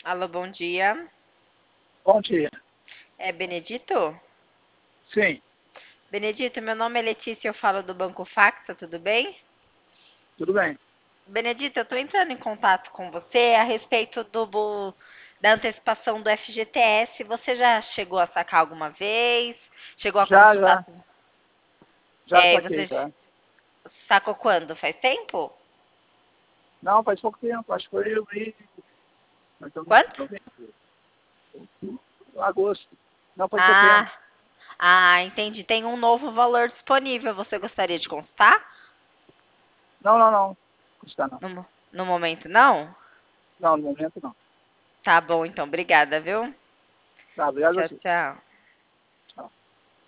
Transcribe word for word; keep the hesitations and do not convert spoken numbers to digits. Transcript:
Alô, bom dia. Bom dia. É Benedito? Sim, Benedito, meu nome é Letícia, eu falo do Banco Facta, tudo bem? tudo bem. Benedito, eu estou entrando em contato com você a respeito do, bu- da antecipação do F G T S. Você já chegou a sacar alguma vez? Chegou a Já, consultar? já, já É, saquei, você tá? sacou quando? Faz tempo? Não, faz pouco tempo, acho que foi eu e... Então, Quanto? novembro, agosto. Não, foi setembro. Ah, ah, entendi. Tem um novo valor disponível. Você gostaria de consultar? Não, não, não. Está não. No, mo- no momento, não? Não, no momento não. Tá bom, então. Obrigada, viu? Tá, obrigado a Tchau, você. tchau.